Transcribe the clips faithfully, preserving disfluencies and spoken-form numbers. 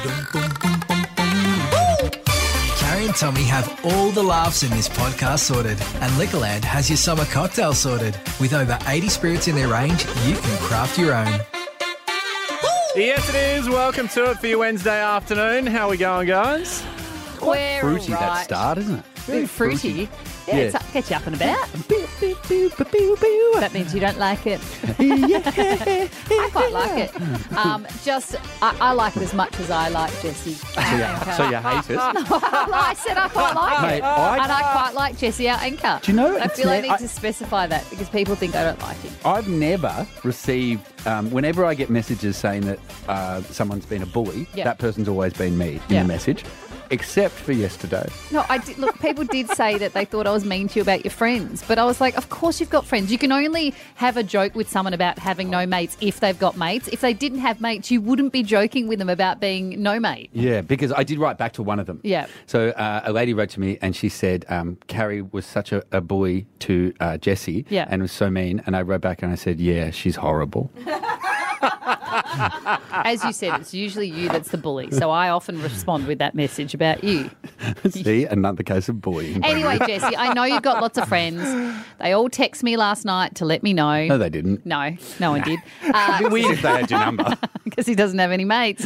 Carrie and Tommy have all the laughs in this podcast sorted, and Liquorland has your summer cocktail sorted. With over eighty spirits in their range, you can craft your own. Yes, it is. Welcome to it for your Wednesday afternoon. How are we going, guys? We're Fruity, all that right. start, isn't it? Very fruity. Yeah, Yeah. it's up, gets you up and about. That means you don't like it. I quite like it. Um, just, I, I like it as much as I like Jessie. So you, so you hate it? I said I quite like Mate, it. I- and I quite like Jessie, our anchor. Do you know, I it's feel I ne- need I- to specify that because people think I don't like him. I've never received, um, whenever I get messages saying that uh, someone's been a bully, Yeah. that person's always been me in Yeah. the message, except for yesterday. No, I did, look, people did say that they thought I was mean to you about your friends, but I was like, of course you've got friends. You can only have a joke with someone about having no mates if they've got mates. If they didn't have mates, you wouldn't be joking with them about being no mate. Yeah, because I did write back to one of them. Yeah. So uh, a lady wrote to me and she said, um, Carrie was such a, a bully to uh, Jessie Yeah. and was so mean. And I wrote back and I said, yeah, she's horrible. As you said, it's usually you that's the bully, so I often respond with that message about you. See, another case of bullying. Anyway, Jessie, I know you've got lots of friends. They all text me last night to let me know. No, they didn't. No, no one did. It'd be weird if they had your number. Because he doesn't have any mates.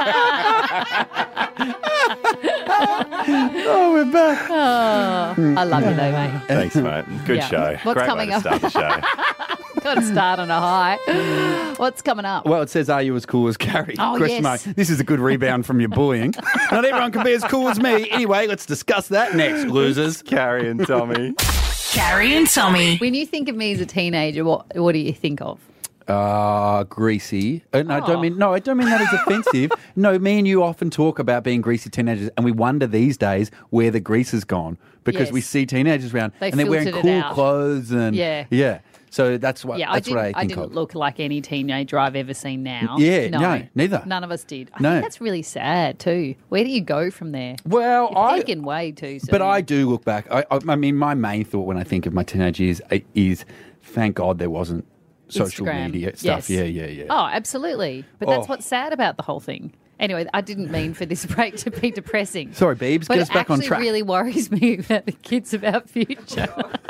Oh, we're back. Oh, I love you though, mate. Thanks, mate. Good Yeah. show. What's Great coming way to up? start the show. Got to start on a high. What's coming up? Well, it says, are you as cool as Carrie? Oh, Question yes. mark. This is a good rebound from your bullying. Not everyone can be as cool as me. Anyway, let's discuss that next, losers. Carrie and Tommy. Carrie and Tommy. When you think of me as a teenager, what what do you think of? Uh, greasy. Uh, no, I Oh. don't mean no. I don't mean that as offensive. No, me and you often talk about being greasy teenagers, and we wonder these days where the grease has gone because Yes. we see teenagers around They and they're wearing filtered it cool out. clothes and Yeah. yeah. So that's what Yeah, I that's didn't. what I I, think didn't of. look like any teenager I've ever seen now. Yeah, no, neither. None of us did. I No. think that's really sad too. Where do you go from there? Well, You're I peaking way too soon. but I do look back. I, I, I mean, my main thought when I think of my teenage years is, thank God there wasn't social Instagram. media stuff. Yes. Yeah, yeah, yeah. Oh, absolutely. But that's Oh. what's sad about the whole thing. Anyway, I didn't mean for this break to be depressing. Sorry, Beebs, But get us it back on actually track. really worries me about the kids of our future.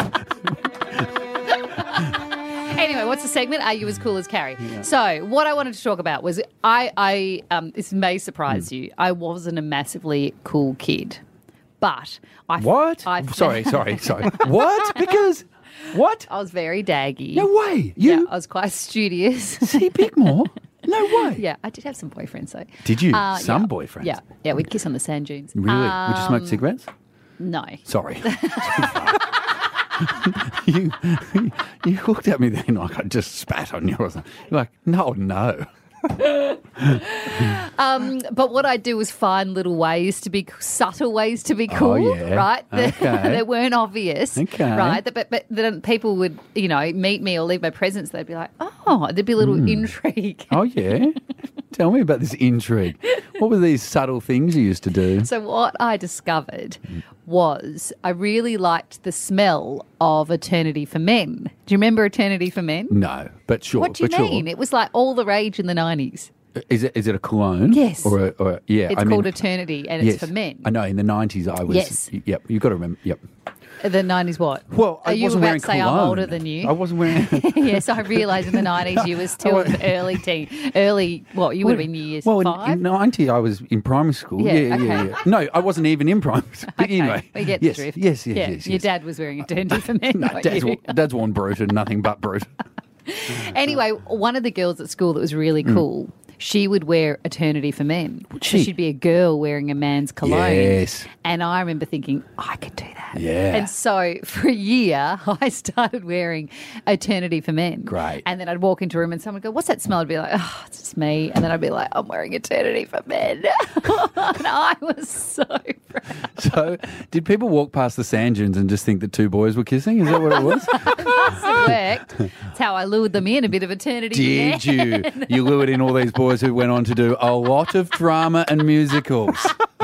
Anyway, what's the segment? Are you as cool as Carrie? So, what I wanted to talk about was I, I um, this may surprise Hmm. you. I wasn't a massively cool kid, but I What? I, sorry, sorry, sorry. What? Because what? I was very daggy. No way. You Yeah, I was quite studious. see Bickmore? No way. Yeah, I did have some boyfriends though. Did you? Uh, Some yeah. boyfriends? Yeah, yeah, we'd kiss on the sand dunes. Really? Would you smoke Um, cigarettes? No. Sorry. you, you looked at me then like I just spat on you or something. You're like, no, no. Um, but what I do was find little ways to be subtle ways to be cool, Oh, yeah. right? That, Okay. that weren't obvious, Okay. right? That, but but then people would, you know, meet me or leave my presents. They'd be like, oh, there'd be a little intrigue. Oh, yeah? Tell me about this intrigue. What were these subtle things you used to do? So what I discovered was I really liked the smell of Eternity for Men. Do you remember Eternity for Men? No, but sure. What do you but sure. mean? It was like all the rage in the nineties. Is it is it a cologne? Yes. Or, a, or a, yeah, It's I called mean, Eternity and yes. it's for men. I know. In the nineties, I was. Yes. Yep. You've got to remember. Yep. The nineties what? Well, Are I you wasn't about wearing to say cologne. I'm older than you? I wasn't wearing. Yes, I realise in the nineties you were still Oh, an early teen, early. What you would have been years well, in, five. in ninety, I was in primary school. Yeah, Yeah, yeah, okay. yeah. No, I wasn't even in primary school. But Okay, anyway, we get yes, the drift. yes, yes, yeah, yes, your yes. dad was wearing Eternity for Men. No, not dad's, you. wo- dad's worn brute and nothing but brute. Anyway, one of the girls at school that was really cool. She would wear Eternity for Men. So she? she'd be a girl wearing a man's cologne. Yes. And I remember thinking, I could do that. Yeah. And so for a year, I started wearing Eternity for Men. Great. And then I'd walk into a room and someone would go, what's that smell? I'd be like, oh, it's just me. And then I'd be like, I'm wearing Eternity for Men. And I was so proud. So, did people walk past the sand dunes and just think that two boys were kissing? Is that what it was? It worked. That's how I lured them in, a bit of Eternity Did for Men. you? You lured in all these boys who went on to do a lot of drama and musicals.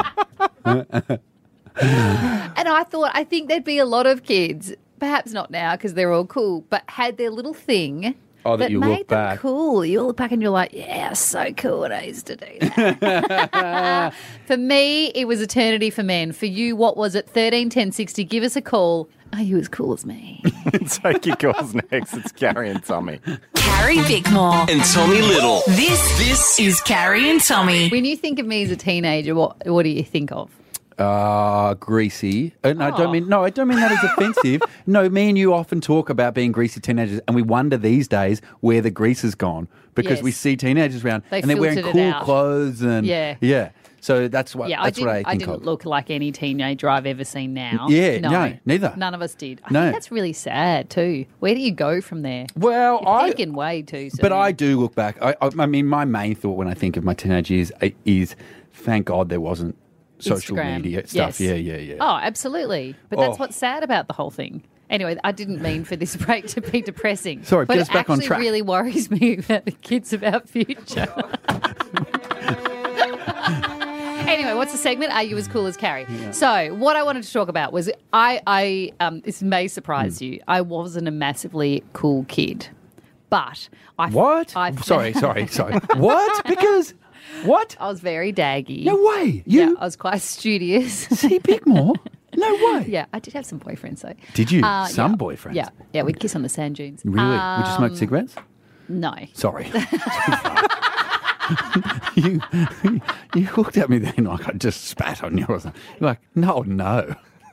And I thought, I think there'd be a lot of kids, perhaps not now because they're all cool, but had their little thing Oh, that you made look them back. cool. You look back and you're like, yeah, so cool when I used to do that. For me, it was Eternity for Men. For you, what was it? thirteen ten sixty. Give us a call. Are you as cool as me? Take your calls next. It's Carrie and Tommy. Carrie Bickmore. And Tommy Little. This, this is Carrie and Tommy. When you think of me as a teenager, what what do you think of? Uh, greasy. And I Oh. don't mean no, I don't mean that as offensive. No, me and you often talk about being greasy teenagers, and we wonder these days where the grease has gone because Yes. we see teenagers around They and they're wearing filtered it cool out. clothes and Yeah. yeah. So that's what Yeah, I that's didn't, what I I, think didn't of. look like any teenager I've ever seen now. Yeah, no, neither. None of us did. I No. think that's really sad too. Where do you go from there? Well, You're I peaking way too soon. but I do look back. I, I, I mean, my main thought when I think of my teenage years is, thank God there wasn't social Instagram. media stuff. Yes. Yeah, yeah, yeah. Oh, absolutely. But that's Oh. what's sad about the whole thing. Anyway, I didn't mean for this break to be depressing. Sorry, but get us it back on actually track. really worries me about the kids of our future. Anyway, what's the segment? Are you as cool as Carrie? So, what I wanted to talk about was I, I um, this may surprise you. I wasn't a massively cool kid, but I What? I, sorry, sorry, sorry. What? Because what? I was very daggy. No way. Yeah, You I was quite studious. see Bickmore? No way. Yeah, I did have some boyfriends though. Did you? Uh, Some yeah. boys? Yeah, yeah, we'd kiss on the sand dunes. Really? Would you smoke Um, cigarettes? No. Sorry. you, you looked at me then like I just spat on you or something. You're like, no, no.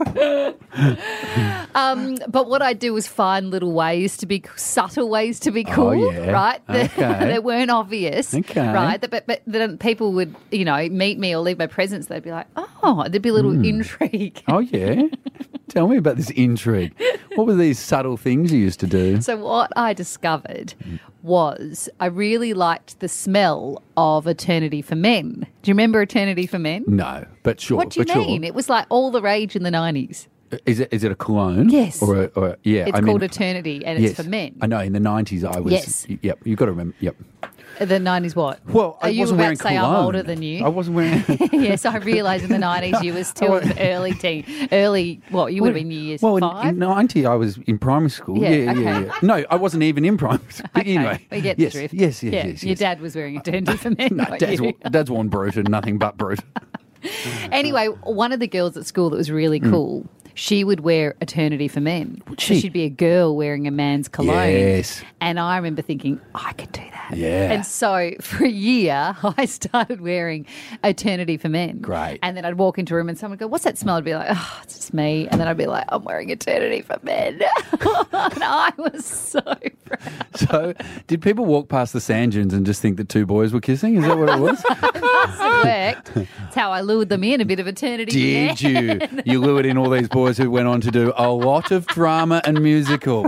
Um, but what I do was find little ways to be subtle ways to be cool, Oh, yeah. right? That, Okay. that weren't obvious, Okay. right? That, but but then people would, you know, meet me or leave my presents. They'd be like, oh, there'd be a little intrigue. Oh, yeah? Tell me about this intrigue. What were these subtle things you used to do? So what I discovered was I really liked the smell of Eternity for Men. Do you remember Eternity for Men? No, but sure. What do you but mean? Sure. It was like all the rage in the nineties. Is it is it a cologne? Yes. Or, a, or yeah, It's I called mean, Eternity and it's yes. for men. I know. In the nineties, I was. Yes. Yep. You've got to remember. Yep. The nineties what? Well, Are I you wasn't about wearing to say cologne. I'm older than you? I wasn't wearing. Yes, I realised in the nineties you were still in early teen, early. What you would have been years well, in, five. in ninety, I was in primary school. Yeah, Yeah, yeah, okay. yeah. No, I wasn't even in primary school. But Okay, anyway, we get yes, the drift. yes, yes, yeah, yes, your yes. dad was wearing Eternity for Men. No, not dad's, you. wa- dad's worn brute and nothing but brute. Anyway, one of the girls at school that was really cool. She would wear Eternity for Men. So she? she'd be a girl wearing a man's cologne. Yes. And I remember thinking, I could do that. Yeah. And so for a year, I started wearing Eternity for Men. Great. And then I'd walk into a room and someone would go, what's that smell? I'd be like, oh, it's just me. And then I'd be like, I'm wearing Eternity for Men. And I was so proud. So, did people walk past the sand dunes and just think that two boys were kissing? Is that what it was? It worked. That's how I lured them in, a bit of Eternity Did for Men. you? You lured in all these boys who went on to do a lot of drama and musicals.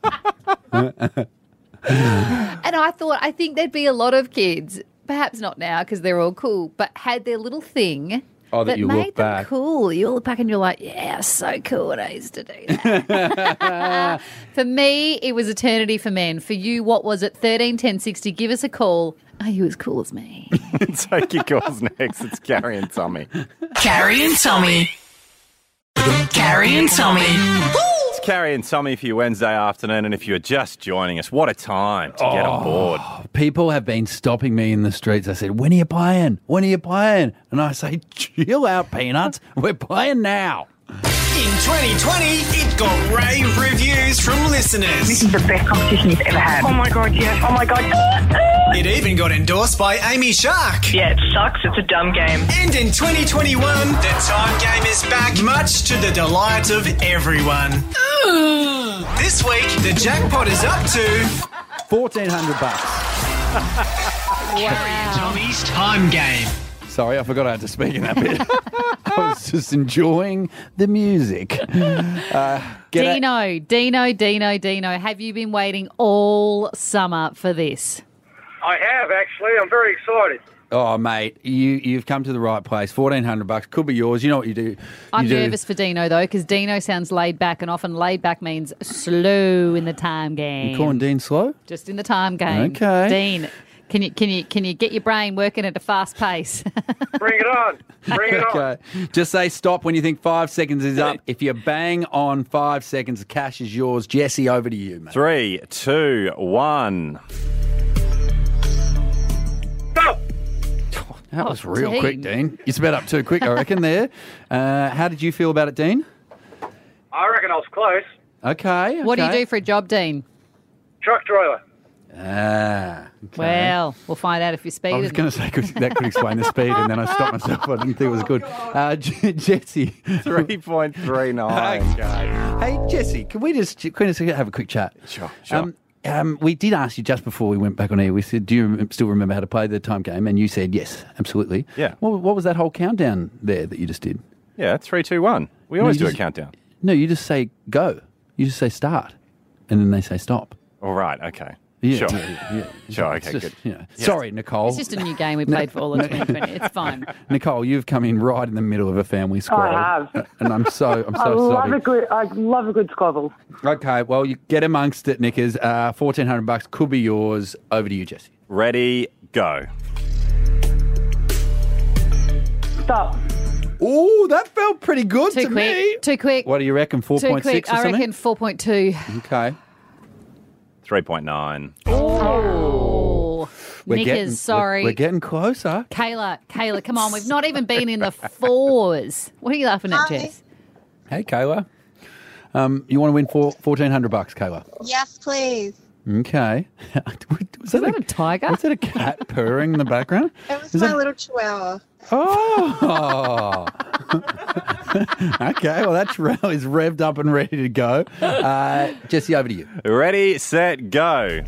And I thought, I think there'd be a lot of kids, perhaps not now because they're all cool, but had their little thing Oh, that you made look them back. cool. You look back and you're like, yeah, so cool when I used to do that. For me, it was Eternity for Men. For you, what was it? thirteen ten sixty. Give us a call. Are you as cool as me? Take your calls next. It's Carrie and Tommy. Carrie and Tommy. Carrie and Tommy. It's Carrie and Tommy for your Wednesday afternoon, and if you're just joining us, what a time to get on board. People have been stopping me in the streets. I said, when are you playing? When are you playing? And I say, chill out, Peanuts. We're playing now. In twenty twenty, it got rave reviews from listeners. This is the best competition you've ever had. Oh my god, yes. Oh my god. It even got endorsed by Amy Shark. Yeah, it sucks. It's a dumb game. And in twenty twenty-one, the time game is back, much to the delight of everyone. This week, the jackpot is up to fourteen hundred bucks. Carrie and Tommy's time game. Sorry, I forgot I had to speak in that bit. I was just enjoying the music. Uh, g'day- Dino, Dino, Dino, Dino. Have you been waiting all summer for this? I have, actually. I'm very excited. Oh, mate, you, you've come to the right place. fourteen hundred bucks could be yours. You know what you do. You I'm do. nervous for Dino, though, because Dino sounds laid back, and often laid back means slow in the time game. You calling Dean slow? Just in the time game. Okay. Dean, Can you can you can you get your brain working at a fast pace? Bring it on. Bring it on. Okay. Just say stop when you think five seconds is up. If you bang on five seconds, the cash is yours. Jesse, over to you, mate. Three, two, one. Stop. That was Oh, real Dean. quick, Dean. You sped up too quick, I reckon, there. Uh, how did you feel about it, Dean? I reckon I was close. Okay. What do you okay. do for a job, Dean? Truck driver. Ah. Okay. Well, we'll find out if you're I was speeding. going to say 'cause that could explain the speed, and then I stopped myself. I didn't think it was good. Uh, J- Jesse. three point three nine. Okay. Hey, Jesse, can we just can we just have a quick chat? Sure, sure. Um, um, we did ask you just before we went back on air. We said, "Do you rem- still remember how to play the time game?" And you said, "Yes, absolutely." Yeah. What, what was that whole countdown there that you just did? Yeah, three, two, one. We always you do just- a countdown. No, you just say go. You just say start, and then they say stop. All right, okay. Yeah, Sure. yeah, yeah. Sure, It's okay, just, good. you know, Sorry, Nicole. It's just a new game we played for all of twenty twenty. It's fine. Nicole, you've come in right in the middle of a family squabble. have. Uh, And I'm so I'm I so love sorry. a good. I love a good squabble. Okay, well, you get amongst it, Nickers. Uh, fourteen hundred bucks could be yours. Over to you, Jesse. Ready, go. Stop. Oh, that felt pretty good Too to me. quick. Too quick. What do you reckon? Four Too point quick. six or I something? reckon four point two. Okay. three point nine. Oh, We're Nickers, getting, sorry. We're, we're getting closer. Kayla, Kayla, come on. We've not even been in the fours. What are you laughing at, Hi. Jess? Hey, Kayla. Um, you want to win four, fourteen hundred bucks, Kayla? Yes, please. Okay. was, Is that a tiger? Was that a cat purring in the background? It was Is my that- little chihuahua. Oh. Okay, well, that trail is revved up and ready to go. Uh, Jesse, over to you. Ready, set, go.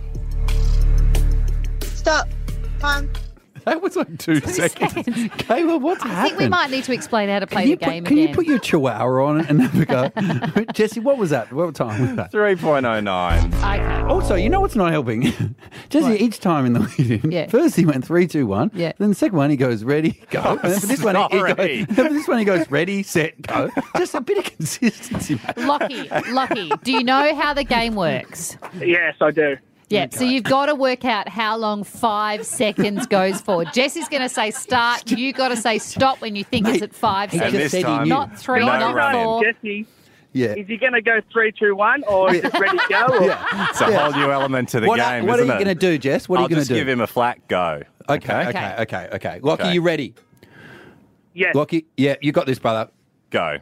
Stop. Time. That was like two, seconds. seconds. Kayla, what's I happened? think we might need to explain how to play Can you, the put, game can again. you put your chihuahua on and have a go? Jesse, what was that? What time was that? three point oh nine. Okay. Also, you know what's not helping? Jesse, What? each time in the lead-in, Yeah. first he went three, two, one. Yeah. Then the second one, he goes, ready, go. Oh, and then for this one, he, he sorry. goes, for this one, he goes, ready, set, go. Just a bit of consistency, mate. Lockie, Lockie, do you know how the game works? Yes, I do. Yeah, so you've got to work out how long five seconds goes for. Jesse's going to say start. you got to say stop when you think Mate, it's at five he And seconds. this said he time, knew. Not three, no not running. four. Jesse, Yeah. is he going to go three, two, one, or is it ready to go? Or? Yeah. It's a whole new element to the What, game, what are isn't you it? going to do, Jess? What are I'll you going to just do? give him a flat go. Okay, okay, Okay. okay, okay. Lockie, Okay. you ready? Yes. Lockie, yeah, you got this, brother. Go.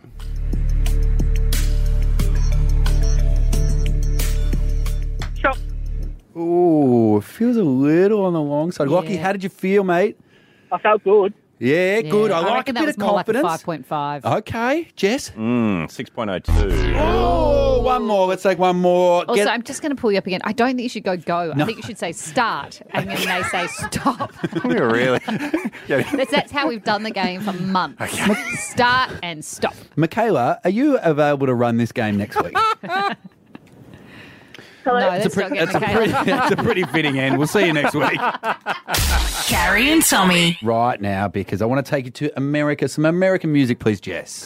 Stop. Ooh, it feels a little on the long side. Lockie, Yeah. how did you feel, mate? I felt good. Yeah, good. Yeah, I like a reckon that bit was of more confidence. like a five point five. Okay, Jess. Mm, six point oh two. Oh, one more. Let's take one more. Also, Get- I'm just going to pull you up again. I don't think you should go go. I think you should say start, and then they say stop. Really? Yeah. That's, that's how we've done the game for months. Start and stop. Michaela, are you available to run this game next week? Hello. No, It's a, let's pre- not get it's, a Michaela. pretty, it's a pretty fitting end. We'll see you next week. Carrie and Tommy. Right now, because I want to take you to America. Some American music, please, Jess.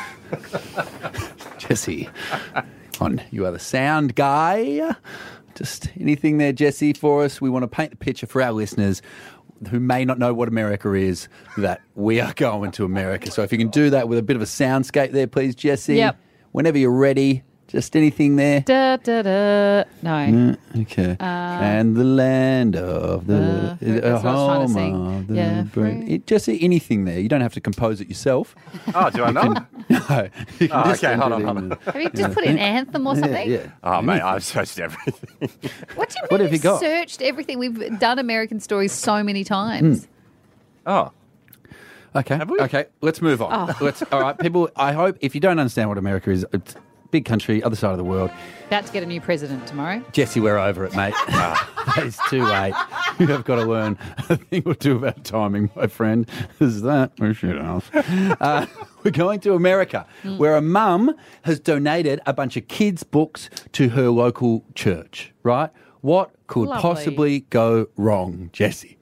Jesse, on. You are the sound guy. Just anything there, Jesse, for us. We want to paint the picture for our listeners who may not know what America is, that we are going to America. So if you can do that with a bit of a soundscape there, please, Jesse. Yep. Whenever you're ready, just anything there. Da, da, da. No. Mm, okay. and the land of the Uh, that's what I was trying to sing. home of the Yeah, brave. free. It- Just anything there. You don't have to compose it yourself. Oh, do I not? No. You can Oh, just okay, enter hold it on, in hold on. with- Have you just put in anthem or something? Yeah, yeah. Oh, mate, I've searched everything. What do you mean What have you you've got? searched everything? We've done American Stories so many times. Oh. Okay. we? Okay. Let's move on. Let's. All right, people. I hope if you don't understand what America is, it's a big country, other side of the world. About to get a new president tomorrow. Jesse, we're over it, mate. It's too late. You have got to learn a thing or two about timing, my friend. Is that? We should ask. Uh, we're going to America, where a mum has donated a bunch of kids' books to her local church, right? What could Lovely. possibly go wrong, Jesse?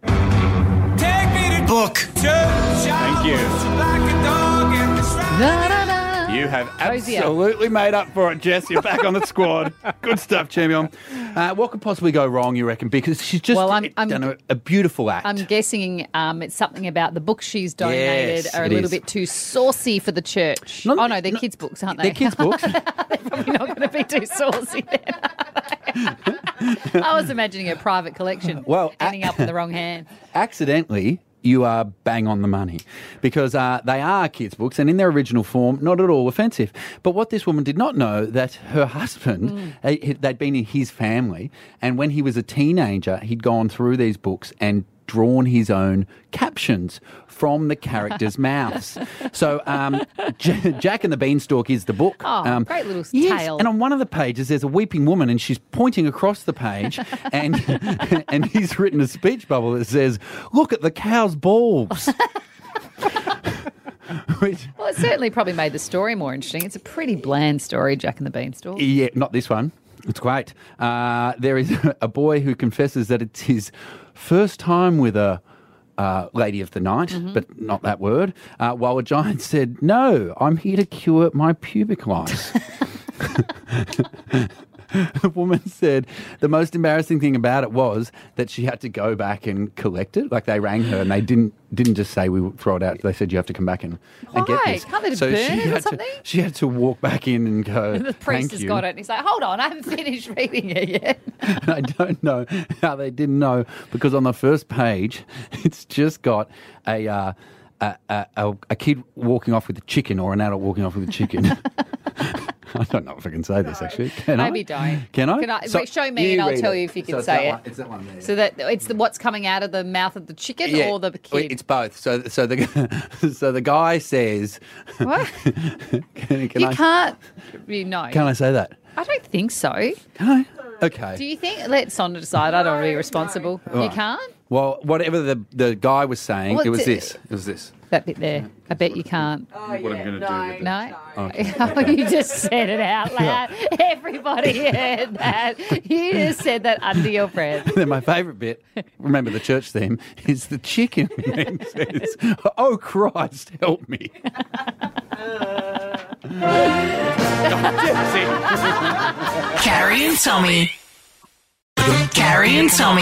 Book. Thank you. Da, da, da. You have Cozier. absolutely made up for it, Jess. You're back on the squad. Good stuff, champion. Uh, what could possibly go wrong, you reckon? Because she's just Well, I'm- I'm- done a, a beautiful act. I'm guessing um, it's something about the books she's donated Yes, are a it little is. bit too saucy for the church. Not- oh, no, they're not- kids' books, aren't they? They're kids' books. Probably not going to be too saucy then. I was imagining a private collection Well, ending a- up in the wrong hand. Accidentally, you are bang on the money because uh, they are kids' books and in their original form, not at all offensive. But what this woman did not know that her husband, Mm. eh, they'd been in his family, and when he was a teenager, he'd gone through these books and drawn his own captions from the characters' mouths. So um, J- Jack and the Beanstalk is the book. Oh, um, great little yes, tale. and on one of the pages, there's a weeping woman, and she's pointing across the page, and and he's written a speech bubble that says, "Look at the cow's bulbs." Which, Well, it certainly probably made the story more interesting. It's a pretty bland story, Jack and the Beanstalk. yeah, not this one. It's great. Uh, there is a boy who confesses that it's his first time with a uh, lady of the night, Mm-hmm. but not that word, uh, while a giant said, "No, I'm here to cure my pubic lice." The woman said the most embarrassing thing about it was that she had to go back and collect it. Like they rang her and they didn't didn't just say we would throw it out. They said you have to come back and, and get Why? this. Can't they just so burn she it or had something? To, she had to walk back in and go. The priest Thank has you. got it and he's like, hold on, I haven't finished reading it yet. And I don't know how they didn't know because on the first page, it's just got a uh, a, a, a, a kid walking off with a chicken or an adult walking off with a chicken. I don't know if I can say this actually. Can I? Maybe don't. Can I? Can I So- show me and I'll read tell it. you if you can So it's say that it. one- It's that one there. So that it's the, what's coming out of the mouth of the chicken Yeah, or the well, kid? It's both. So, so the so the guy says, What? "Can, can you I can't. You know. can I say that? I don't think so. Can I? Okay. Do you think? Let Sonda decide. I don't want to be responsible. You Right. can't? Well, whatever the the guy was saying, Well, it was it's- this. It was this. That bit there. I bet you can't. What am I going to do with it? No? Okay. Oh, you just said it out loud. Everybody heard that. You just said that under your breath. Then my favourite bit, remember the church theme, is the chicken then says, "Oh Christ, help me." Carrie and Tommy. Carrie and Tommy.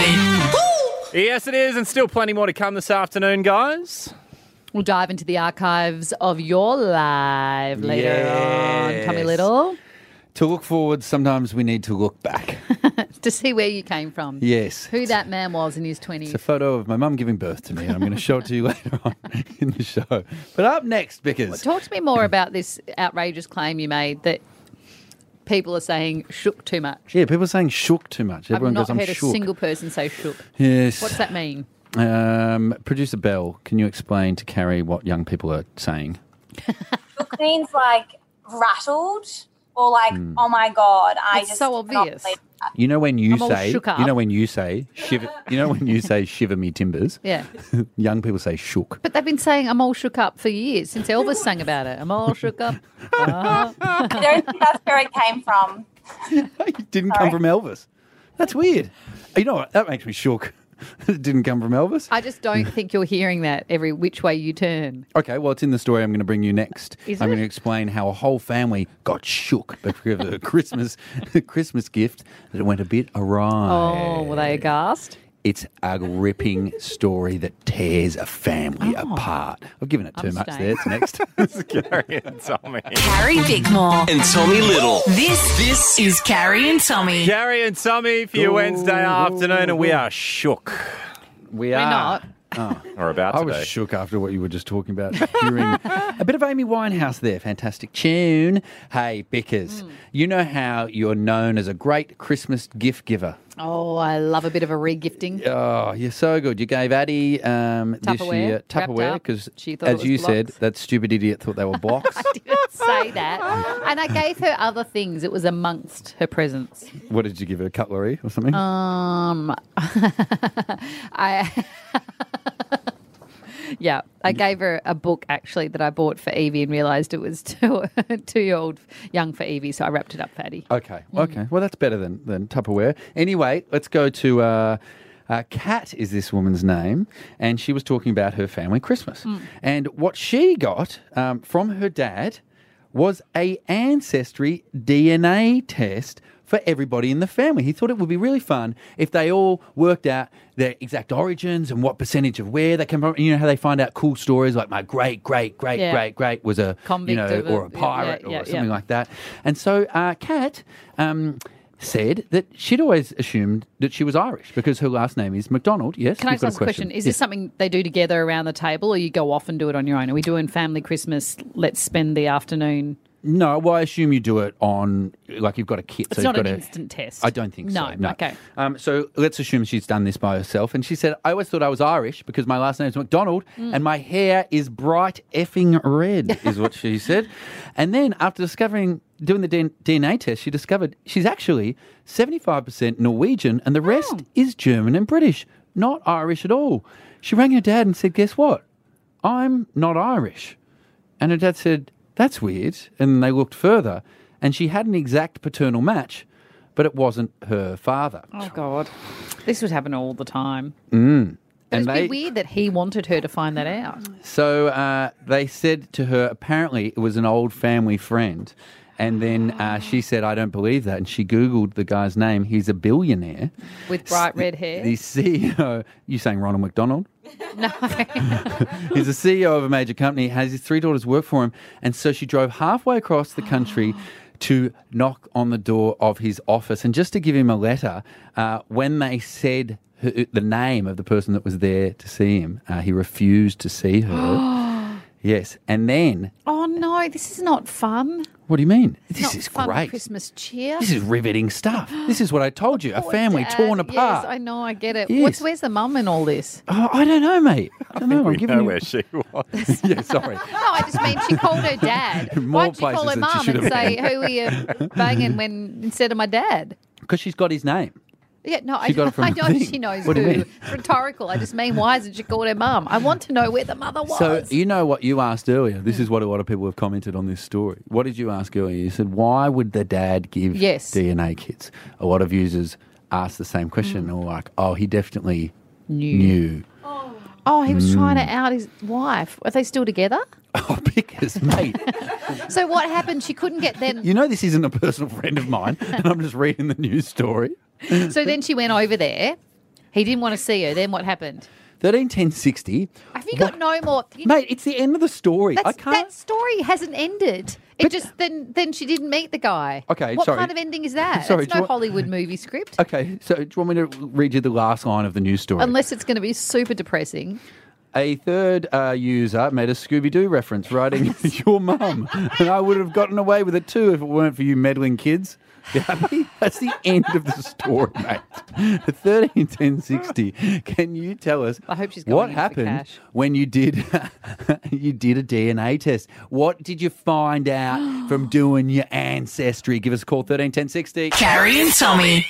Yes, it is, and still plenty more to come this afternoon, guys. We'll dive into the archives of your live later on, Tommy Yes. Little, To look forward, sometimes we need to look back. to see where you came from. Yes. Who that man was in his twenties. It's a photo of my mum giving birth to me, and I'm going to show it to you later on in the show. But up next, Bickers. Talk to me more about this outrageous claim you made that people are saying shook too much. Yeah, people are saying shook too much. Everyone I've not goes, I'm heard shook. a single person say shook. Yes. What's that mean? Um, Producer Bell, can you explain to Carrie what young people are saying? Shook means like rattled or like, Hmm. oh my God, I It's just so cannot obvious. believe that. You know when you I'm all say, shook up. you know when you say shiver, you know when you say shiver me timbers. Yeah. Young people say shook. But they've been saying I'm all shook up for years, since Elvis sang about it. I'm all shook up. Uh, I don't think that's where it came from. It didn't come from Elvis. That's weird. You know what? That makes me shook. It didn't come from Elvis. I just don't think you're hearing that every which way you turn. Okay, well, it's in the story I'm going to bring you next. Is I'm it? going to explain how a whole family got shook because of a Christmas a Christmas gift that went a bit awry. Oh, were they aghast? It's a gripping story that tears a family apart. I've given it too I'm much staying. there. It's next. It's Carrie and Tommy. Carrie Bickmore. And Tommy Little. This, this is Carrie and Tommy. Carrie and Tommy for your Ooh. Wednesday afternoon, and we are shook. We We're are. not. Oh. Or about I to was be. shook after what you were just talking about. Hearing a bit of Amy Winehouse there. Fantastic tune. Hey, Bickers, Hmm. you know how you're known as a great Christmas gift giver. Oh, I love a bit of a re-gifting. Oh, you're so good. You gave Addie um, this Tupperware, year wrapped Tupperware up. because, She thought it as was you said, blocks. that stupid idiot thought they were blocks. I didn't say that. And I gave her other things. It was amongst her presents. What did you give her? Cutlery or something? Um, I... Yeah, I gave her a book actually that I bought for Evie and realised it was too too old, young for Evie, so I wrapped it up for Addie. Okay, okay. Well, that's better than, than Tupperware. Anyway, let's go to uh, uh, Kat is this woman's name, and she was talking about her family Christmas. And what she got um, from her dad was a ancestry D N A test for everybody in the family. He thought it would be really fun if they all worked out their exact origins and what percentage of where they come from. You know how they find out cool stories like my great, great, great, Yeah. great, great was a Convict you know, of a- or a pirate yeah, yeah, or something yeah. like that. And so uh, Kat um, said that she'd always assumed that she was Irish because her last name is McDonald. Yes. Can I you've just got ask a question? Is Yes. this something they do together around the table, or you go off and do it on your own? Are we doing family Christmas? Let's spend the afternoon. No, well, I assume you do it on, like you've got a kit. It's so not you've an got a, instant test. I don't think No, so. No, okay. Um, so let's assume she's done this by herself. And she said, I always thought I was Irish because my last name is McDonald Mm. and my hair is bright effing red, is what she said. And then after discovering, doing the D N A test, she discovered she's actually seventy-five percent Norwegian and the rest Oh. is German and British, not Irish at all. She rang her dad and said, guess what? I'm not Irish. And her dad said, that's weird. And they looked further and she had an exact paternal match, but it wasn't her father. Oh, God. This would happen all the time. Mm. But And it's a they, bit weird that he wanted her to find that out. so uh, they said to her, apparently it was an old family friend. And then uh, she said, I don't believe that. And she Googled the guy's name. He's a billionaire. With bright red hair? The C E O, you saying Ronald McDonald? No. He's the C E O of a major company, has his three daughters work for him. And so she drove halfway across the country to knock on the door of his office. And just to give him a letter, uh, when they said her, the name of the person that was there to see him, uh, he refused to see her. Yes. And then, Oh, no, this is not fun. what do you mean? It's This not is fun great. Christmas cheer. This is riveting stuff. This is what I told you. A Poor family Dad. torn apart. Yes, I know, I get it. Yes. What's, where's the mum in all this? Oh, I don't know, mate. I don't know. I'm we giving know you... where she was. yeah, sorry. No, I just mean she called her dad. More Why'd she call places her than she mum should and have say, been. who are you banging when instead of my dad? Because she's got his name. Yeah, no, I, She got it from I the know thing. she knows What do who. you mean? It's rhetorical. I just mean, why hasn't she called her mum? I want to know where the mother was. So you know what you asked earlier. This is what a lot of people have commented on this story. What did you ask earlier? You said, why would the dad give Yes. D N A kits? A lot of users asked the same question. Or like, oh, he definitely Knew. knew. oh, he was trying Mm. to out his wife. Are they still together? Oh, because, mate, So what happened? She couldn't get then. you know this isn't a personal friend of mine, and I'm just reading the news story. So then she went over there. He didn't want to see her. Then what happened? thirteen ten sixty. Have you got no more? You- Mate, it's the end of the story. I That's, can't. that story hasn't ended. It just then then she didn't meet the guy. Okay, what sorry. kind of ending is that? Sorry, It's do no you want- Hollywood movie script. Okay, so do you want me to read you the last line of the news story? Unless it's going to be super depressing. A third uh, user made a Scooby-Doo reference, writing, your mum. And I would have gotten away with it too if it weren't for you meddling kids. You happy? That's the end of the story, mate. thirteen ten sixty. Can you tell us I hope she's going what in for happened cash. when you did you did a D N A test? What did you find out from doing your ancestry? Give us a call, thirteen ten sixty. Carrie and Tommy.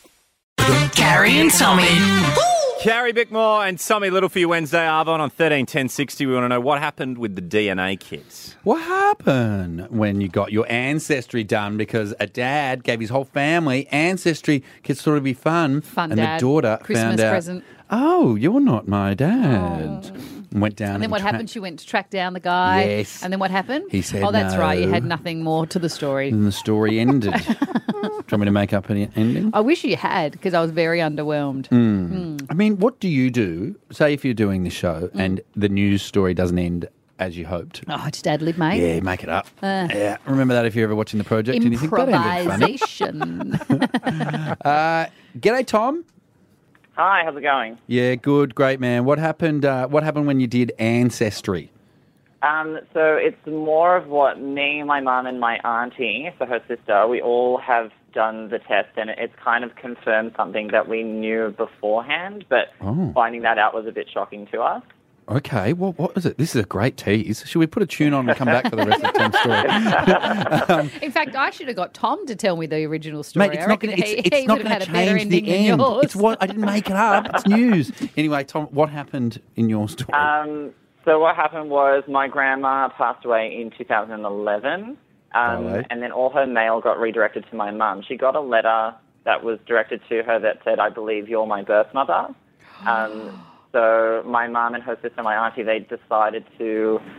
Carrie and Tommy. Carrie Bickmore and Tommy Little for you Wednesday, Arvon on thirteen ten sixty. We want to know what happened with the D N A kits. What happened when you got your ancestry done? Because a dad gave his whole family ancestry kits thought it'd be fun. Fun, and Dad. the daughter Christmas found out, present. oh, you're not my dad. And went down And then and what tra- happened? She went to track down the guy. Yes. And then what happened? He said oh, that's right. You no. had nothing more to the story. And the story ended. Do you want me to make up an ending? I wish you had because I was very underwhelmed. Mm. I mean, what do you do? Say if you're doing the show Mm. and the news story doesn't end as you hoped. Oh, just ad lib, mate. Yeah, make it up. Uh, yeah, remember that if you're ever watching the project and you think that ended funny. Improvisation. Uh, g'day, Tom. Hi, how's it going? Yeah, good, great, man. What happened? Uh, what happened when you did ancestry? Um, so it's more of what me, my mum, and my auntie, so her sister, we all have done the test, and it's kind of confirmed something that we knew beforehand, but Oh. finding that out was a bit shocking to us. Okay, well, what is it? This is a great tease. Should we put a tune on and come back for the rest of Tom's story? um, In fact, I should have got Tom to tell me the original story. mate, it's I not reckon going he, to he not would gonna have had a better change ending the than end. yours. It's what I didn't make it up. It's news. Anyway, Tom, what happened in your story? Um, so what happened was my grandma passed away in two thousand eleven, um, Right. and then all her mail got redirected to my mum. She got a letter that was directed to her that said, I believe you're my birth mother. Um, so my mum and her sister, my auntie, they decided to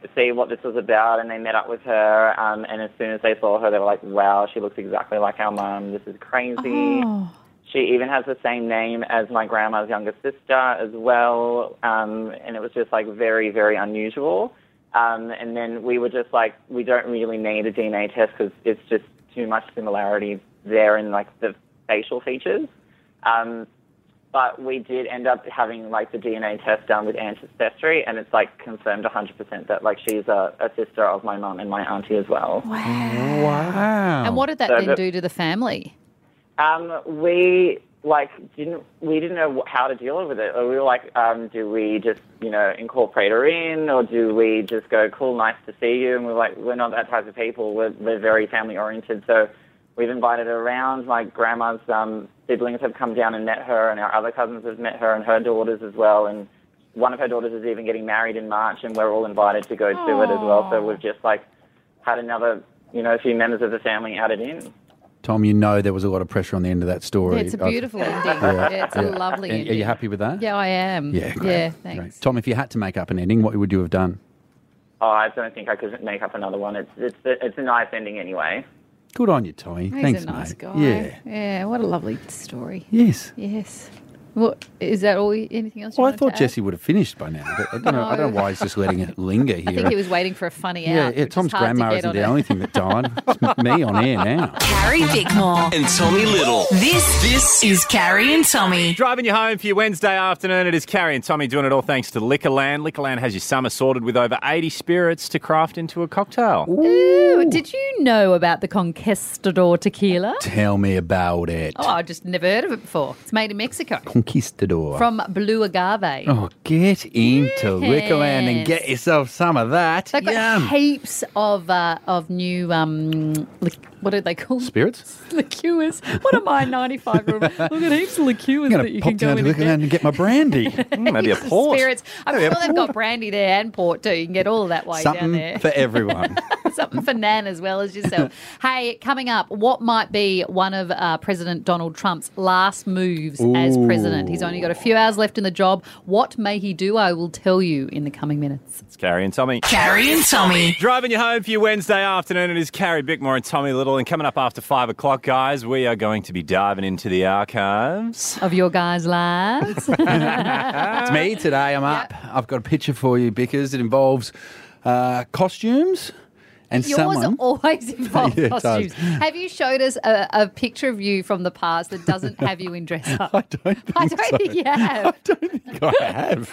see what this was about, and they met up with her. Um, and as soon as they saw her, they were like, "Wow, she looks exactly like our mum. This is crazy." Oh. She even has the same name as my grandma's younger sister as well, um, and it was just like very, very unusual. Um, and then we were just like, we don't really need a D N A test because it's just too much similarity there in like the facial features. Um, but we did end up having like the D N A test done with ancestry, and it's like confirmed one hundred percent that like she's a, a sister of my mum and my auntie as well. Wow. Wow. And what did that So then the- do to the family? Um, we like didn't we didn't know how to deal with it. We were like, um, do we just you know incorporate her in, or do we just go, cool, nice to see you? And we're like, we're not that type of people. We're we're very family oriented. So we've invited her around. My grandma's um, siblings have come down and met her, and our other cousins have met her and her daughters as well. And one of her daughters is even getting married in March, and we're all invited to go to it as well. So we've just like had another you know a few members of the family added in. Tom, you know there was a lot of pressure on the end of that story. Yeah, it's a I've- beautiful ending. Yeah, Yeah, it's a yeah. lovely And ending. Are you happy with that? Yeah, I am. Yeah, great. Yeah, Great. thanks. Tom, if you had to make up an ending, what would you have done? Oh, I don't think I could make up another one. It's it's it's a nice ending anyway. Good on you, Tommy. He's Thanks, a nice mate. guy. Yeah. Yeah, what a lovely story. Yes. Yes. What, is that all? Anything else you Well, I wanted thought to add? Jesse would have finished by now. But I don't know. I don't know why he's just letting it linger here. I think he was waiting for a funny Yeah, out. yeah. which is Tom's hard to grandma get isn't on the a- only thing that died. It's me on air now. Carrie Bickmore. And Tommy Little. This, This is Carrie and Tommy. Driving you home for your Wednesday afternoon. It is Carrie and Tommy doing it all thanks to Liquorland. Liquorland has your summer sorted with over eighty spirits to craft into a cocktail. Ooh, did you know about the Conquistador tequila? Tell me about it. Oh, I just never heard of it before. It's made in Mexico Conquistador. from Blue Agave. Oh, get into Liquorland and get yourself some of that. They've got Yum. heaps of uh, of new um, li- what are they called? Spirits? Liqueurs. What am I, ninety-five? Look at heaps of liqueurs I'm going that you to pop can go down in to and get. Liquorland and get my brandy. Mm, maybe a port. Spirits. I'm Maybe a sure they've got brandy there and port too. You can get all of that way down Something there. for everyone. Something for Nan as well as yourself. Hey, coming up, what might be one of uh, President Donald Trump's last moves as Ooh. president? He's only got a few hours left in the job. What may he do? I will tell you in the coming minutes. It's Carrie and Tommy. Carrie and Tommy. Driving you home for your Wednesday afternoon. It is Carrie Bickmore and Tommy Little. And coming up after five o'clock, guys, we are going to be diving into the archives. Of your guys' lives. It's me today. I'm up. I've got a picture for you, Bickers. It involves uh, costumes and Yours someone. always involves Yeah, it does. costumes. Have you showed us a, a picture of you from the past that doesn't have you in dress up? I don't think I don't so. think you have. I don't think I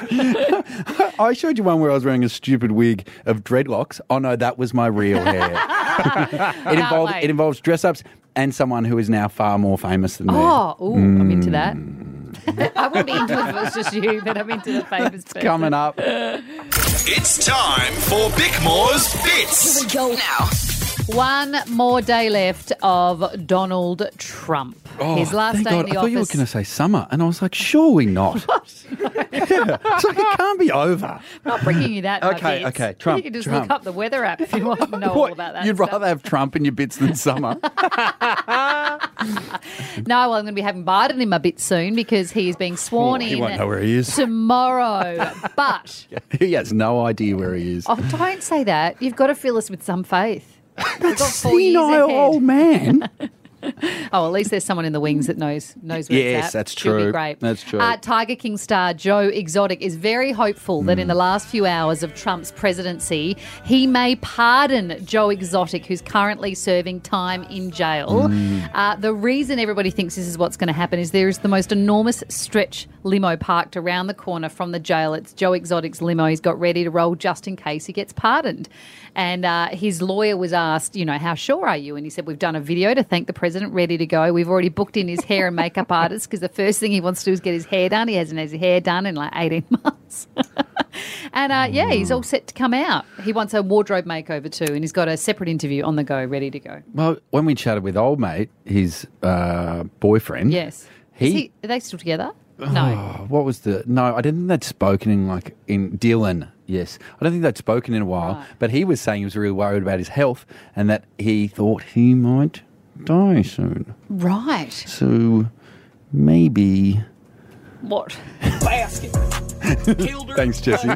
have. I showed you one where I was wearing a stupid wig of dreadlocks. Oh no, that was my real hair. it involves wait. it involves dress ups and someone who is now far more famous than me. Oh, ooh, I'm into that. I wouldn't be into it if it was just you, but I'm into the famous person. Coming up. It's time for Bickmore's Bits. We go now. One more day left of Donald Trump. Oh, His last thank day God. in the I thought you were office. going to say summer, and I was like, surely not. yeah. It's like it can't be over. I'm not bringing you that. Okay, my bits. okay, Trump, You can just Trump. look up the weather app if you want to know all What? about that. You'd stuff. rather have Trump in your bits than summer. No, well, I'm going to be having Biden in my bit soon because he is being sworn Oh, he in won't know where he is. tomorrow. But He has no idea where he is. oh, don't say that. You've got to fill us with some faith. We've got four years Senile ahead. old man. Oh, at least there's someone in the wings that knows knows where Yes, it's at. that's She'll be true. great. That's true. Uh, Tiger King star Joe Exotic is very hopeful that in Hmm. the last few hours of Trump's presidency, he may pardon Joe Exotic, who's currently serving time in jail. Hmm. Uh, the reason everybody thinks this is what's going to happen is there is the most enormous stretch limo parked around the corner from the jail. It's Joe Exotic's limo. He's got ready to roll just in case he gets pardoned. And uh, his lawyer was asked, you know, how sure are you? And he said, we've done a video to thank the president, ready to go. We've already booked in his hair and makeup artist because the first thing he wants to do is get his hair done. He hasn't had his hair done in like eighteen months. And uh, yeah, he's all set to come out. He wants a wardrobe makeover too, and he's got a separate interview on the go, ready to go. Well, when we chatted with old mate, his uh, boyfriend. Yes. He, Is he, are they still together? No. Oh, what was the? No, I didn't think they'd spoken in like in Dylan. Yes, I don't think they'd spoken in a while. Right. But he was saying he was really worried about his health and that he thought he might die soon. Right. So maybe What? Basket. Thanks, Jesse.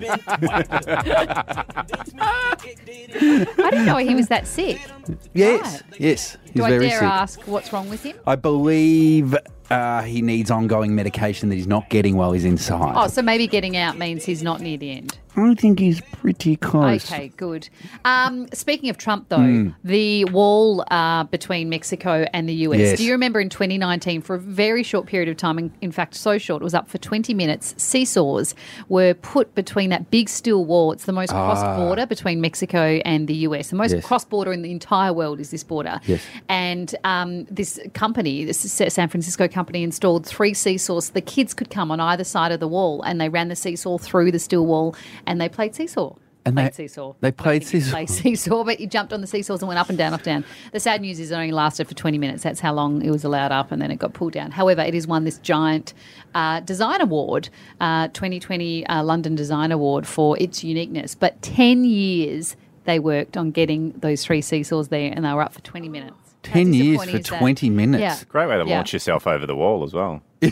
I didn't know he was that sick. Yes, yes. He's Do I very dare sick. ask what's wrong with him? I believe uh, he needs ongoing medication that he's not getting while he's inside. Oh, so maybe getting out means he's not near the end. I think he's pretty close. Okay, good. Um, speaking of Trump, though, Mm. the wall uh, between Mexico and the U S. Yes. Do you remember in twenty nineteen, for a very short period of time, in, in fact, so short, it was up for twenty minutes, seesaws were put between that big steel wall. It's the most Ah. cross-border between Mexico and the U S. The most Yes. cross-border in the entire world is this border. Yes. And um, this company, this San Francisco company, installed three seesaws so the kids could come on either side of the wall, and they ran the seesaw through the steel wall, and they played seesaw. And played they- seesaw. they played I don't think you seesaw. Play seesaw, but you jumped on the seesaws and went up and down, up and down. The sad news is it only lasted for twenty minutes. That's how long it was allowed up, and then it got pulled down. However, it has won this giant uh, design award, uh, twenty twenty uh, London Design Award, for its uniqueness. But ten years they worked on getting those three seesaws there, and they were up for twenty minutes. How Ten years disappointing for is that? twenty minutes. Yeah. Great way to Yeah. launch yourself over the wall as well. They'd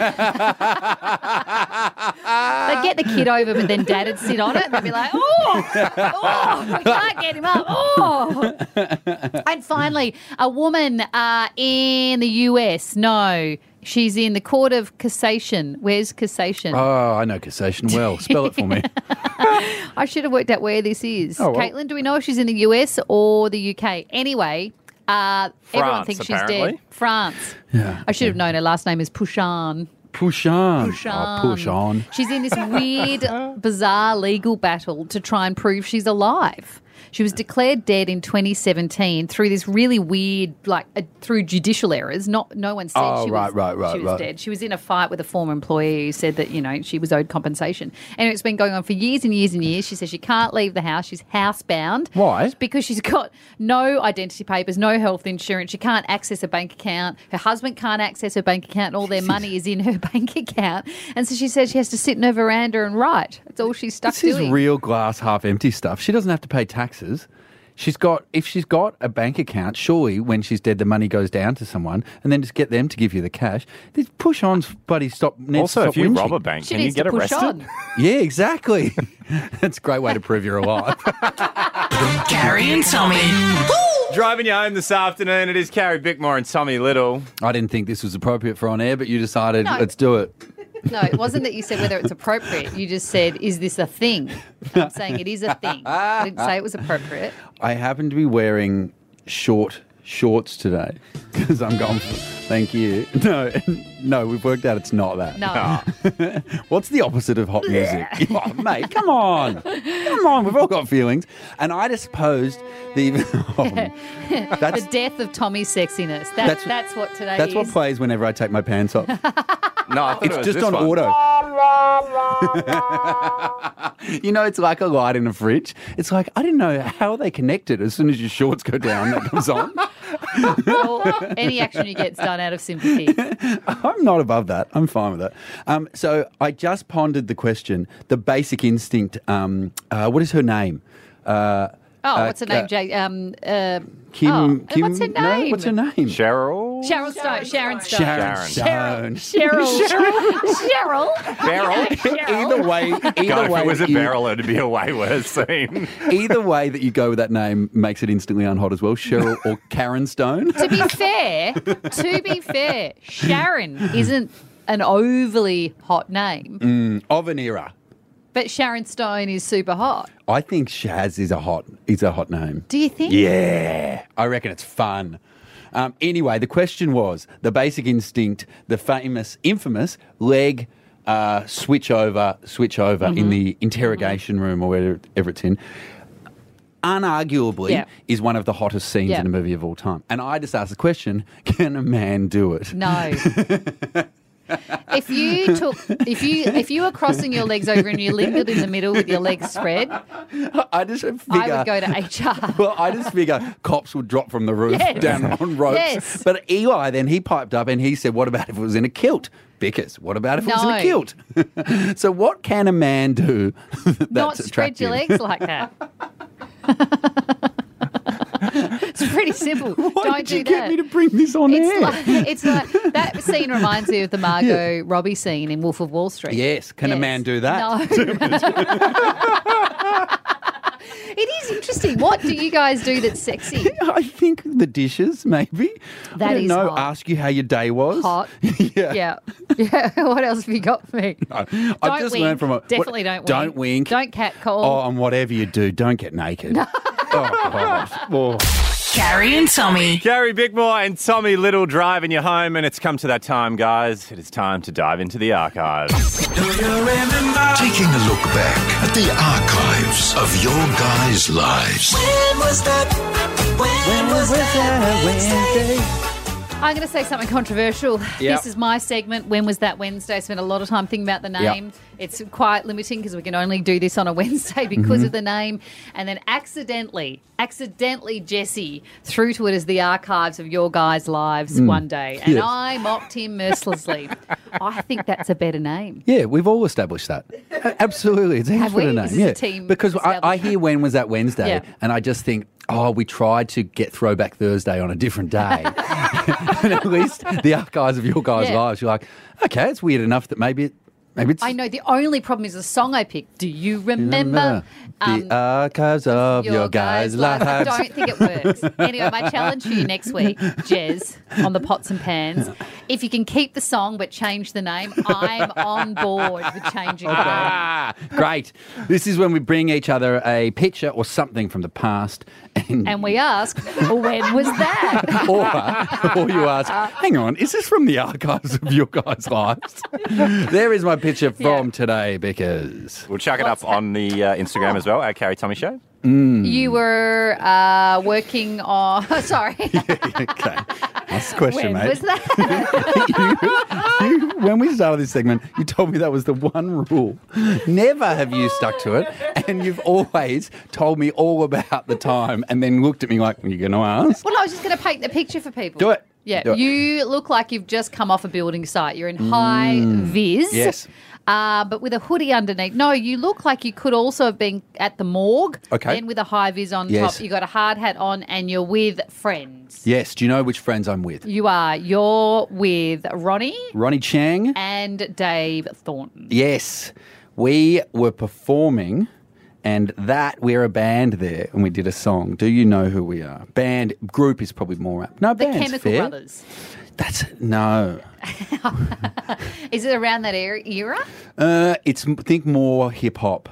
get the kid over, but then Dad would sit on it and they'd be like, oh, oh, we can't get him up. Oh. And finally, a woman uh, in the U S, no, she's in the Court of Cassation. Where's Cassation? Oh, I know Cassation well. Spell it for me. I should have worked out where this is. Oh, well. Caitlin, do we know if she's in the U S or the U K? Anyway, uh, everyone France, thinks apparently. she's dead. France. Yeah. I should have known her last name is Pushan. Push on. Push Oh, on. push on. She's in this weird, bizarre legal battle to try and prove she's alive. She was declared dead in twenty seventeen through this really weird, like uh, through judicial errors. Not, no one said Oh, she right, was, right, right, she was right. dead. She was in a fight with a former employee who said that, you know, she was owed compensation. And it's been going on for years and years and years. She says she can't leave the house. She's housebound. Why? Because she's got no identity papers, no health insurance. She can't access a bank account. Her husband can't access her bank account. And all their money is in her bank account. And so she says she has to sit in her veranda and write. That's all she's stuck This doing. is real glass half empty stuff. She doesn't have to pay taxes. She's got, if she's got a bank account, surely when she's dead, the money goes down to someone, and then just get them to give you the cash. This push on's buddy stop. needs Also, to if stop you whinging. rob a bank, She can you needs to get push arrested? on. Yeah, exactly. That's a great way to prove you're alive. Gary and Tommy. Driving you home this afternoon, it is Carrie Bickmore and Tommy Little. I didn't think this was appropriate for on air, but you decided, No. let's do it. No, it wasn't that you said whether it's appropriate. You just said, is this a thing? And I'm saying it is a thing. I didn't say it was appropriate. I happen to be wearing short shorts today because I'm going for, thank you. No, no, we've worked out it's not that. No. What's the opposite of hot music? Oh, mate, come on. Come on, we've all got feelings. And I just posed the... Oh, that's The death of Tommy's sexiness. That, That's- that's, what today that's is. what plays whenever I take my pants off. No, I thought It's it was just this on one. auto. You know, it's like a light in a fridge. It's like, I didn't know how they connected. As soon as your shorts go down, that comes on. Well, any action you get is done out of sympathy. I'm not above that. I'm fine with that. Um, so I just pondered the question, the basic instinct. Um, uh, what is her name? Uh, Oh, uh, what's her name, uh, Jay? Um, uh, Kim, oh, Kim. what's her No, name? what's her name? Cheryl? Cheryl Stone. Sharon Stone. Sharon Stone. Cheryl. Cheryl. Cheryl. Beryl? Cheryl. Either way, either God, if way, it was a that you- barrel, it'd be a way worse scene. either way that you go with that name makes it instantly unhot as well. Cheryl or Karen Stone. To be fair, to be fair, Sharon isn't an overly hot name, Mm, of an era. but Sharon Stone is super hot. I think Shaz is a hot is a hot name. Do you think? Yeah, I reckon it's fun. Um, anyway, the question was the basic instinct, the famous, infamous leg uh, switch over, switch over Mm-hmm. in the interrogation room or wherever it's in. Unarguably, Yeah. is one of the hottest scenes Yeah. in a movie of all time. And I just asked the question: can a man do it? No. If you took, if you if you were crossing your legs over and you lingered in the middle with your legs spread, I just figure. I would go to H R. Well, I just figure cops would drop from the roof Yes. down on ropes. Yes. But Eli, then he piped up and he said, what about if it was in a kilt? Bickers, what about if it was in a No. kilt? So what can a man do that's Not spread attractive? your legs like that. It's pretty simple. Why Don't did do you that. get me to bring this on it's air? Like, it's like that scene reminds me of the Margot Robbie scene in Wolf of Wall Street. Yes. Can a Yes. man do that? No. It is interesting. What do you guys do that's sexy? I think the dishes, maybe. That I don't is know. hot. Ask you how your day was. Hot. yeah. Yeah. Yeah. What else have you got for me? No, Don't I've just wink. learned from a Definitely what- don't wink. Don't wink. Don't catcall. Oh, and whatever you do, don't get naked. oh, God. Oh. Carrie and Tommy. Gary Bickmore and Tommy Little driving you home, and it's come to that time, guys. It is time to dive into the archives. Taking a look back at the archives of your guys' lives. When was that? When was that Wednesday? I'm going to say something controversial. Yep. This is my segment. When was that Wednesday? I spent a lot of time thinking about the name. Yep. It's quite limiting because we can only do this on a Wednesday because Mm-hmm. of the name. And then accidentally, accidentally, Jesse threw to it as the archives of your guys' lives one day. And Mm. Yes. I mocked him mercilessly. I think that's a better name. Yeah, we've all established that. A- Absolutely. It's a Have heck of we? a name. This is yeah. a team because I, I establishment. hear when was that Wednesday, Yeah. and I just think, oh, we tried to get Throwback Thursday on a different day. And at least the archives of your guys' Yeah. lives, you're like, okay, it's weird enough that maybe it, maybe it's I know the only problem is the song I picked. Do you remember? Remember Um, the archives of your, guys' lives. I don't think it works. Anyway, my challenge for you next week, Jez, on the Pots and Pans, if you can keep the song but change the name, I'm on board with changing the name. Ah, great. This is when we bring each other a picture or something from the past. And, And we ask, when was that? or, or you ask, hang on, is this from the archives of your guys' lives? There is my picture from Yeah. today, because We'll chuck it up on the uh, Instagram as well, our Carrie Tommy Show. You were uh, working on, sorry, okay, that's the question, when mate. was that? you, you, when we started this segment, you told me that was the one rule. Never have you stuck to it, and you've always told me all about the time, and then looked at me like, you're going to ask? Well, I was just going to paint the picture for people. Do it. Yeah, Do it. you look like you've just come off a building site. You're in high vis. Yes. Uh, but with a hoodie underneath. No, you look like you could also have been at the morgue. Okay. Then with a high vis on Yes. top. You got a hard hat on and you're with friends. Yes. Do you know which friends I'm with? You are. You're with Ronnie Ronnie Chang. and Dave Thornton. Yes. We were performing, and that we're a band there, and we did a song. Do you know who we are? Band, group is probably more apt. No, The band's Chemical fair. Brothers. That's, no. Is it around that era? era? Uh, it's, think more hip-hop.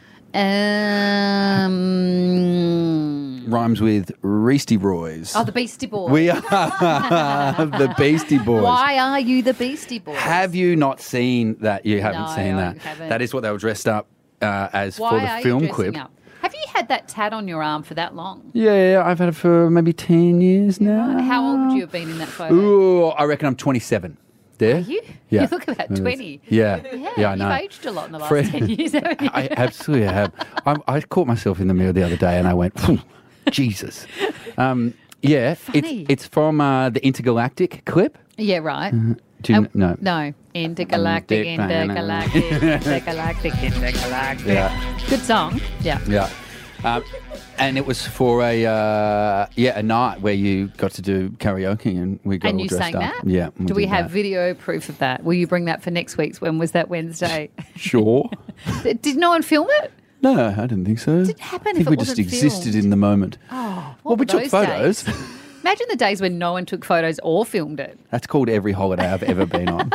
Um, Rhymes with Reesty Roys. oh, the Beastie Boys. We are the Beastie Boys. Why are you the Beastie Boys? Have you not seen that? You haven't No, seen I that. haven't. That is what they were dressed up uh, as Why for are the film you dressing clip. up? Have you had that tat on your arm for that long? Yeah, yeah, I've had it for maybe ten years now. How old would you have been in that photo? Ooh, I reckon I'm twenty-seven. There? You? Yeah. You look about twenty. Yeah. Yeah, Yeah, I know. You've aged a lot in the last Fred- ten years, haven't you? I absolutely have. I, I caught myself in the mirror the other day and I went, "Phew, Jesus. Um, yeah, Funny. it's it's from uh, the Intergalactic clip. Yeah, right. Do you, Um, no. No. Intergalactic, Dick Van- intergalactic, intergalactic, intergalactic. Yeah. Good song. Yeah. Yeah. Um, and it was for a uh, yeah a night where you got to do karaoke and we got And all you dressed sang up. that? Yeah. Do we did have that. video proof of that? Will you bring that for next week's When Was That Wednesday? Sure. Did no one film it? No, I didn't think so. It didn't happen I if think it we just wasn't existed filmed. in the moment. Oh, what Well, we were took those photos. days? Imagine the days when no one took photos or filmed it. That's called every holiday I've ever been on.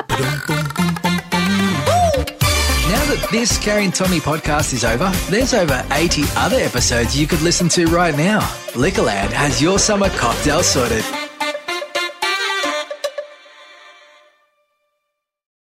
Now that this Carrie and Tommy podcast is over, there's over eighty other episodes you could listen to right now. Liquorland has your summer cocktail sorted.